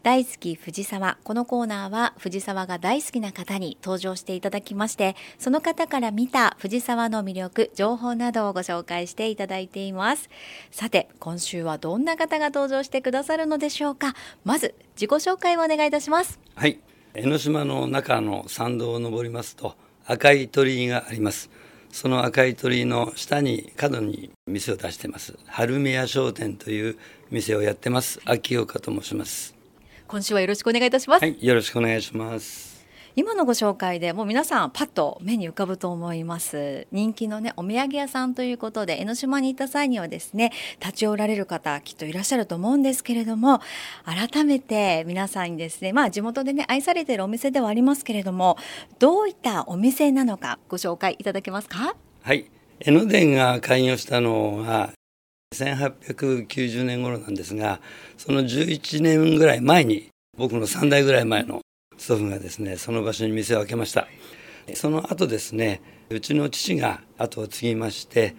大好き藤沢。このコーナーは藤沢が大好きな方に登場していただきまして、その方から見た藤沢の魅力、情報などをご紹介していただいています。さて、今週はどんな方が登場してくださるのでしょうか。まず自己紹介をお願いいたします。 はい、江ノ島の中の参道を登りますと赤い鳥居があります。その赤い鳥居の下に角に店を出しています春宮商店という店をやってます秋岡と申します。 今週はよろしくお願いいたします。 はい、よろしくお願いします。 今のご紹介でもう皆さんパッと目に浮かぶと思います。人気のねお土産屋さんということで江ノ島に行った際にはですね立ち寄られる方きっといらっしゃると思うんですけれども、改めて皆さんにですね地元でね愛されているお店ではありますけれども、どういったお店なのかご紹介いただけますか。 はい、江ノ電が開業したのが1890年頃なんですが、その11年ぐらい前に僕の3代ぐらい前の祖父がですねその場所に店を開けました。その後ですねうちの父が後を継ぎまして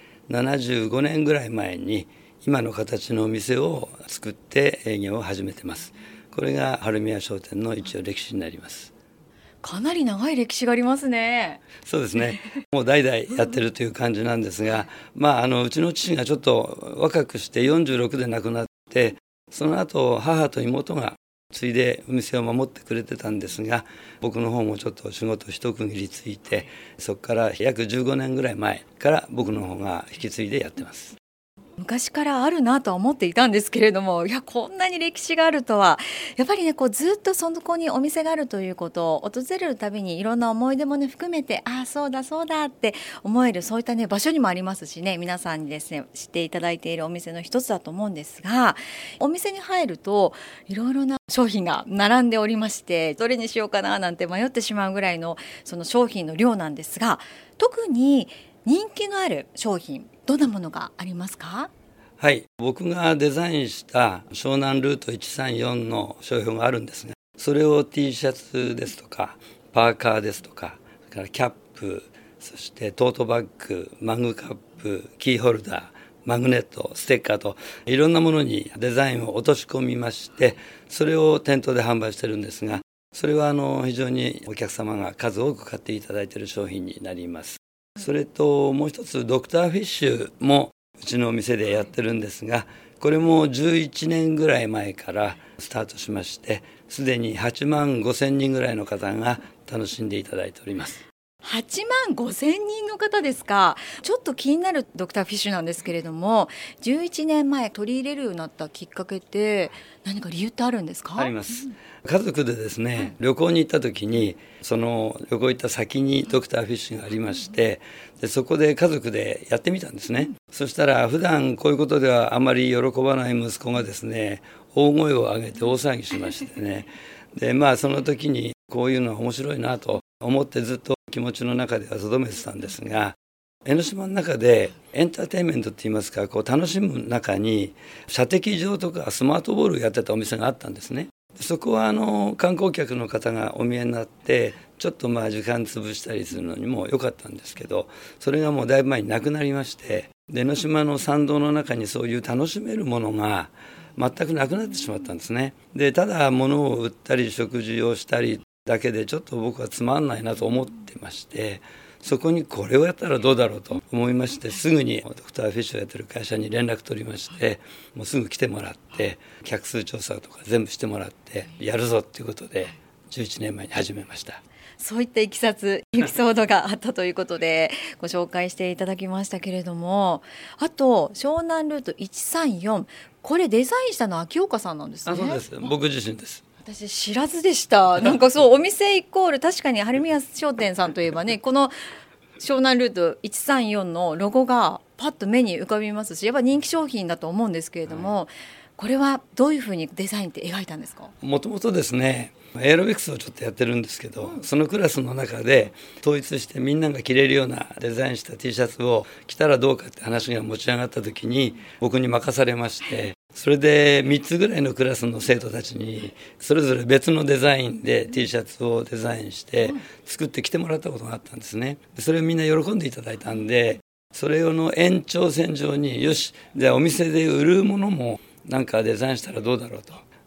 75年ぐらい前に今の形のお店を作って営業を始めてます。これが春宮商店の一応歴史になります。 かなり長い歴史がありますね。 そうですね、もう代々やってるという感じなんですが、うちの父がちょっと若くして46で亡くなって、その後母と妹が継いでお店を守ってくれてたんですが、僕の方もちょっと仕事一区切りついて、そこから約15年ぐらい前から僕の方が引き継いでやってます。 昔からあるなとは思っていたんですけれども、いやこんなに歴史があるとは。やっぱりねずっとそこにお店があるということを訪れるたびにいろんな思い出もね含めて、そうだそうだって思える、そういったね場所にもありますしね、皆さんにですね知っていただいているお店の一つだと思うんですが、お店に入るといろいろな商品が並んでおりまして、どれにしようかななんて迷ってしまうぐらいのその商品の量なんですが、特に人気のある商品どんなものがありますか。 はい、僕がデザインした湘南ルート134の商標があるんですが、それを T シャツですとかパーカーですとか、それからキャップ、そしてトートバッグ、マグカップ、キーホルダー、マグネット、ステッカーといろんなものにデザインを落とし込みまして、それを店頭で販売してるんですが、それは非常にお客様が数多く買っていただいている商品になります。それともう一つドクターフィッシュもうちのお店でやってるんですが、これも11年ぐらい前からスタートしまして、すでに8万5千人ぐらいの方が楽しんでいただいております。 8万5千人の方ですか。ちょっと気になるドクターフィッシュなんですけれども、11年前取り入れるようになったきっかけって何か理由ってあるんですか。 あります。家族でですね、旅行に行った時にその旅行行った先にドクターフィッシュがありまして、でそこで家族でやってみたんですね。そしたら普段こういうことではあまり喜ばない息子がですね大声を上げて大騒ぎしましてね、でその時にこういうのは面白いなと思ってずっと気持ちの中では留めてたんですが、江ノ島の中でエンターテインメントって言いますか、楽しむ中に射的場とかスマートボールをやってたお店があったんですね。そこは観光客の方がお見えになってちょっと時間潰したりするのにも良かったんですけど、それがもうだいぶ前になくなりまして、江ノ島の参道の中にそういう楽しめるものが全くなくなってしまったんですね。でただ物を売ったり食事をしたりだけでちょっと僕はつまんないなと思ってまして、そこにこれをやったらどうだろうと思いまして、すぐにドクターフィッシュをやってる会社に連絡取りまして、もうすぐ来てもらって客数調査とか全部してもらってやるぞっていうことで11年前に始めました。 そういったいきさつエピソードがあったということでご紹介していただきましたけれども、あと湘南ルート134、これデザインしたのは秋岡さんなんですね。 そうです、僕自身です。 私知らずでした。なんかそうお店イコール確かに春宮商店さんといえばね、この湘南ルート134のロゴがパッと目に浮かびますし、やっぱ人気商品だと思うんですけれども、これはどういうふうにデザインって描いたんですか。 もともとですねエアロビクスをちょっとやってるんですけど、そのクラスの中で統一してみんなが着れるようなデザインした T シャツを着たらどうかって話が持ち上がった時に僕に任されまして、それで3つぐらいのクラスの生徒たちにそれぞれ別のデザインで T シャツをデザインして作って着てもらったことがあったんですね。それをみんな喜んでいただいたんで、それの延長線上によしじゃあお店で売るものもなんかデザインしたらどうだろうと。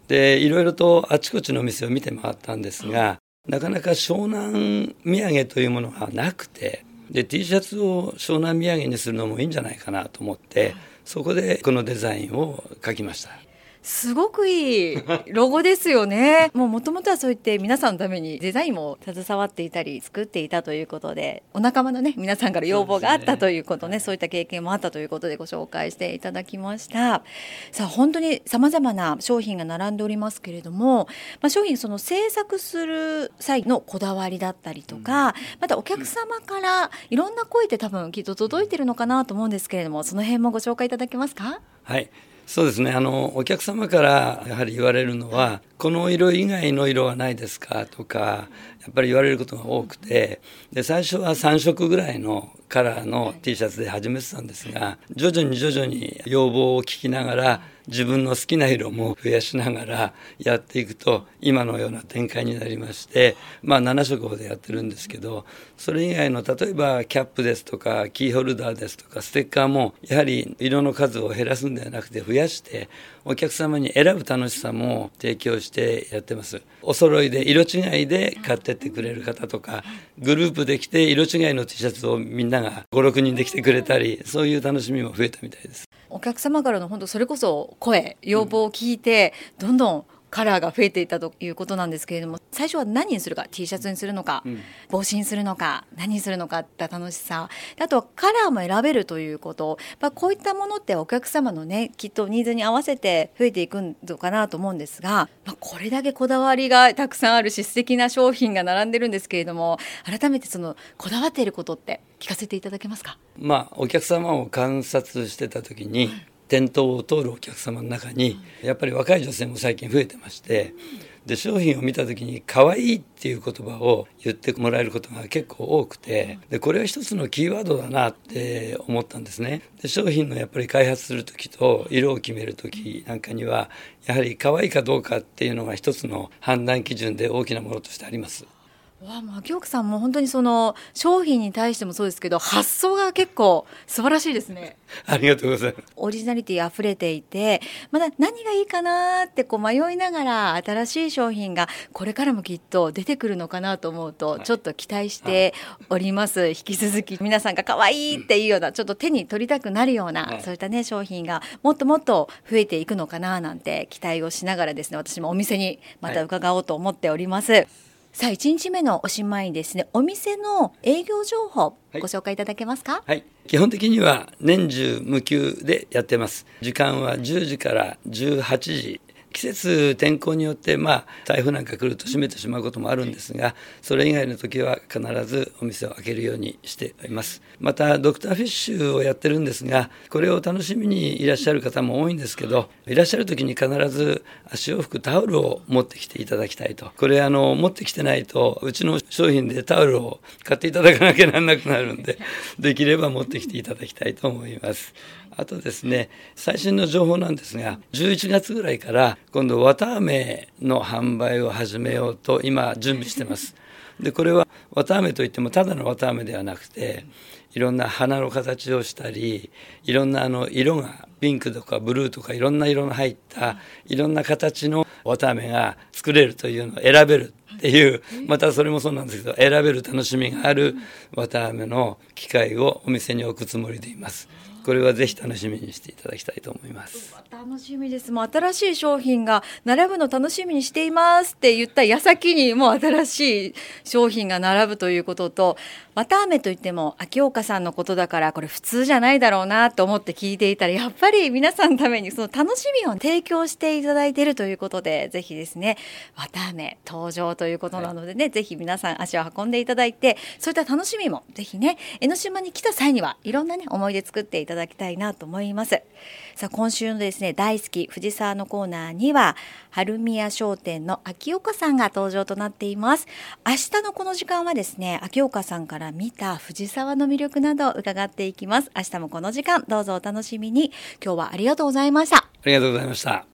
でいろいろとあちこちのお店を見て回ったんですが、なかなか湘南土産というものがなくて、で T シャツを湘南土産にするのもいいんじゃないかなと思って、そこでこのデザインを描きました。 すごくいいロゴですよね。もともとはそういって皆さんのためにデザインも携わっていたり作っていたということで、お仲間のね皆さんから要望があったということね、そういった経験もあったということでご紹介していただきました。さあ本当にさまざまな商品が並んでおりますけれども、商品その制作する際のこだわりだったりとか、またお客様からいろんな声って多分きっと届いてるのかなと思うんですけれども、その辺もご紹介いただけますか？ はい、そうですね。お客様からやはり言われるのは、この色以外の色はないですかとか、やっぱり言われることが多くて、で最初は3色ぐらいのカラーの T シャツで始めてたんですが、徐々に要望を聞きながら、自分の好きな色も増やしながらやっていくと、今のような展開になりまして、7色ほどやってるんですけど、それ以外の例えばキャップですとかキーホルダーですとかステッカーも、やはり色の数を減らすんではなくて増やして、お客様に選ぶ楽しさも提供してやってます。お揃いで色違いで買ってってくれる方とか、グループで来て色違いの T シャツをみんなが5、6人で来てくれたり、そういう楽しみも増えたみたいです。 お客様からの本当それこそ声、要望を聞いて、どんどんカラーが増えていったということなんですけれども、最初は何にするか、 T シャツにするのか、帽子にするのか、何にするのかって楽しさ、あとはカラーも選べるということ、こういったものってお客様のねきっとニーズに合わせて増えていくのかなと思うんですが、これだけこだわりがたくさんあるし素敵な商品が並んでるんですけれども、改めてそのこだわっていることって聞かせていただけますか？ お客様を観察してた時に、店頭を通るお客様の中にやっぱり若い女性も最近増えてまして、で商品を見た時に可愛いっていう言葉を言ってもらえることが結構多くて、でこれは一つのキーワードだなって思ったんですね。で商品のやっぱり開発する時と色を決める時なんかには、やはり可愛いかどうかっていうのが一つの判断基準で大きなものとしてあります。 秋岡さんも本当にその商品に対してもそうですけど、発想が結構素晴らしいですね。 ありがとうございます。 オリジナリティあふれていて、まだ何がいいかなって迷いながら、新しい商品がこれからもきっと出てくるのかなと思うと、ちょっと期待しております。引き続き皆さんが可愛いっていうような、ちょっと手に取りたくなるような、そういったね商品がもっともっと増えていくのかななんて期待をしながらですね、私もお店にまた伺おうと思っております。さあ1日目のおしまいにですね、お店の営業情報ご紹介いただけますか？ はい、基本的には年中無休でやってます。時間は10時から18時。季節天候によって台風なんか来ると閉めてしまうこともあるんですが、それ以外の時は必ずお店を開けるようにしております。またドクターフィッシュをやってるんですが、これを楽しみにいらっしゃる方も多いんですけど、いらっしゃる時に必ず足を拭くタオルを持ってきていただきたいと。これ持ってきてないとうちの商品でタオルを買っていただかなきゃならなくなるんで、できれば持ってきていただきたいと思います。あとですね、最新の情報なんですが、11月ぐらいから今度綿あめの販売を始めようと今準備してます。でこれは綿あめといってもただの綿あめではなくて、いろんな花の形をしたり、いろんな色がピンクとかブルーとかいろんな色の入ったいろんな形の綿あめが作れるというのを選べるっていう、またそれもそうなんですけど、選べる楽しみがある綿あめの機械をお店に置くつもりでいます。これはぜひ楽しみにしていただきたいと思います。 楽しみです。もう新しい商品が並ぶの楽しみにしていますって言った矢先にもう新しい商品が並ぶということと、綿あめといっても秋岡さんのことだからこれ普通じゃないだろうなと思って聞いていたら、やっぱり皆さんのためにその楽しみを提供していただいているということで、ぜひですね綿あめ登場ということなのでね、ぜひ皆さん足を運んでいただいて、そういった楽しみもぜひね江ノ島に来た際にはいろんなね思い出作っていただきたいなと思います。さあ今週のですね大好き藤沢のコーナーには春宮商店の秋岡さんが登場となっています。明日のこの時間はですね、秋岡さんから見た藤沢の魅力などを伺っていきます。明日もこの時間どうぞお楽しみに。今日はありがとうございました。 ありがとうございました。